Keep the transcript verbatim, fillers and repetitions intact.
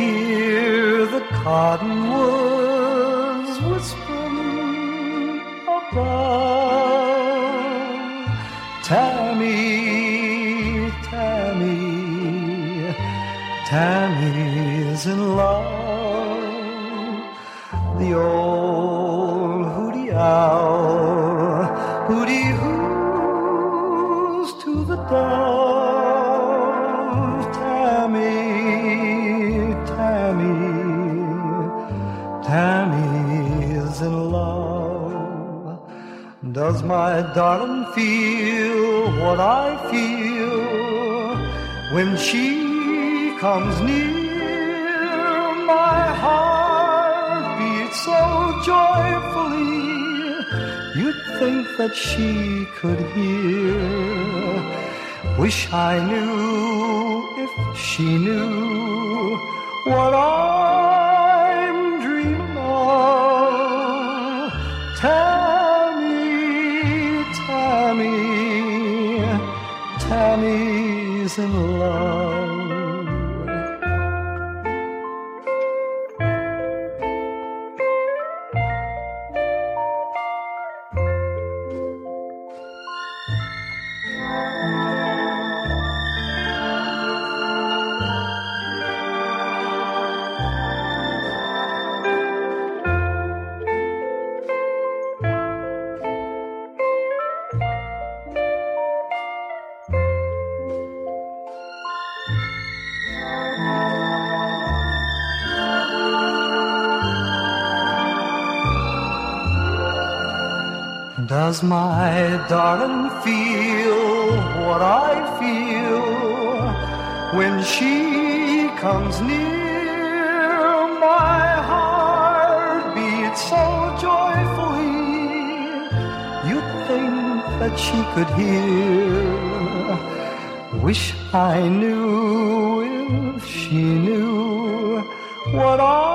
hear the cottonwoods whispering above. Tammy, Tammy, Tammy's in love. The old hooty owl hooty hoos to the dove. Tammy, Tammy, Tammy's in love. Does my darling feel what I feel when she comes near? My heart beats so joyfully, you'd think that she could hear. Wish I knew if she knew what I'm dreaming of. Tammy, Tammy, Tammy's in love. Does my darling feel what I feel when she comes near? My heart beats so joyfully, you'd think that she could hear. Wish I knew if she knew what I